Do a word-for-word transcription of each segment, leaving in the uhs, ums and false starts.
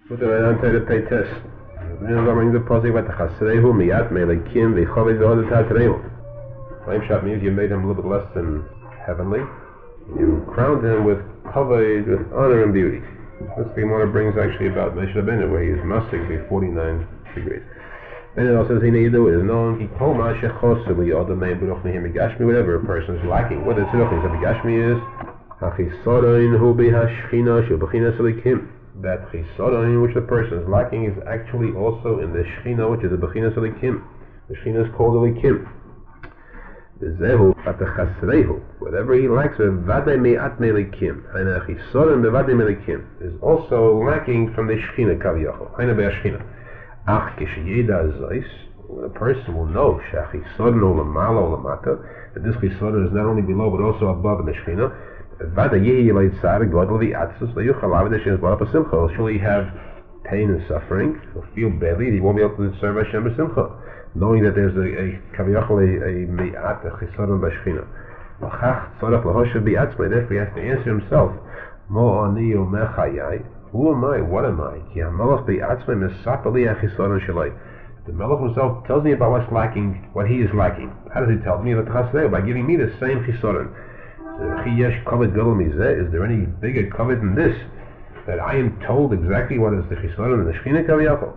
Put the right on to pay test. Then I'm the posing about the Chasrehu, Miyat, Melekim, Vichovid, Vihod, Tatreu. Flame shot means you made him a little bit less than heavenly. You crowned him with Kavod, with honor and beauty. This Gemara brings actually about Moshe Rabbeinu, where he is Masig be forty-nine degrees. Then it also says, Hineyidu is known, Kol Ma Shechosu, Yod Amein, Baruch Nehim, Megashmi, whatever a person is lacking. What is Tzidok? Megashmi is, Hachisodoin hu b'hashchina shu b'chinas elikim. That chisodoin which the person is lacking is actually also in the shchina, which is the b'chinas elikim. The shchina is called elikim. Zehu at the chasrehu, whatever he lacks, v'vadei me'at melikim. Haina chisodon b'vadei melikim is also lacking from the shchina kaviyachol. Haina be'ashchina. Ach kishiyeda zois, when a person will know shachisodon u'lamala u'lamata, that this chisodon is not only below but also above in the shchina. Surely he have pain and suffering, he'll feel badly, he won't be able to serve Hashem b'simcha, knowing that there's a kaviyachol, a me'at, a chisaron b'shchina. Therefore he has to answer himself, Mo ani umechayai, who am I, what am I? Ki hamelach b'atzmai mesapali ha-chisaron shalai. The Melech himself tells me about what's lacking, what he is lacking. How does he tell me? By giving me the same chisaron. Is there any bigger covet than this? That I am told exactly what is the chisaron and the shchina kaviyachol.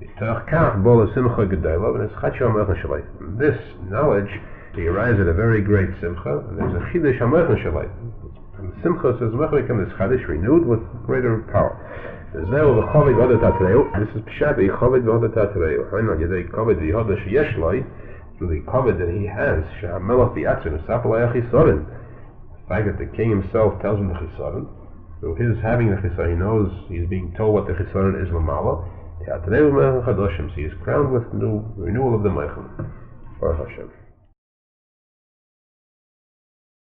This knowledge, he arrives at a very great simcha, and there's a chidush hamechon shalai. And simcha says mechon becomes this chadish renewed with greater power. This is pshat the chovet v'hodat tatreu. Hainu yedei kovet v'hodat sheyesh loi, through the kovet that he has, shehamelach b'atzmin v'sapalei ha-chisaron. The fact that the king himself tells him the chisaron, through his having the chisaron, he knows he's being told what the chisaron is l'mala. He is crowned with new renewal of the meichel. Baruch Hashem.